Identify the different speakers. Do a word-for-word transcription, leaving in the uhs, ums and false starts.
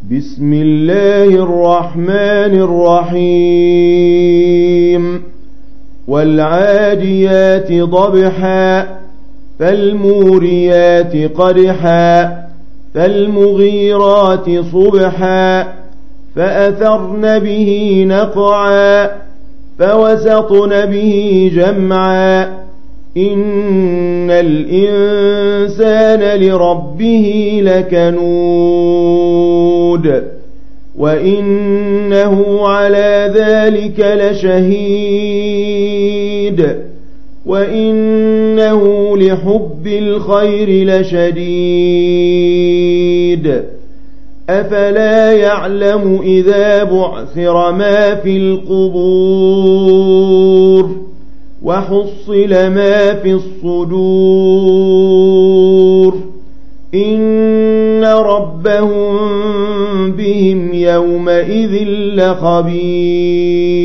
Speaker 1: بسم الله الرحمن الرحيم والعاديات ضبحا فالموريات قدحا فالمغيرات صبحا فأثرن به نقعا فوسطن به جمعا إن الإنسان لربه لكنود وإنه على ذلك لشهيد وإنه لحب الخير لشديد أفلا يعلم إذا بعثر ما في القبور وحصل ما في الصدور إن ربهم بهم يومئذ لخبير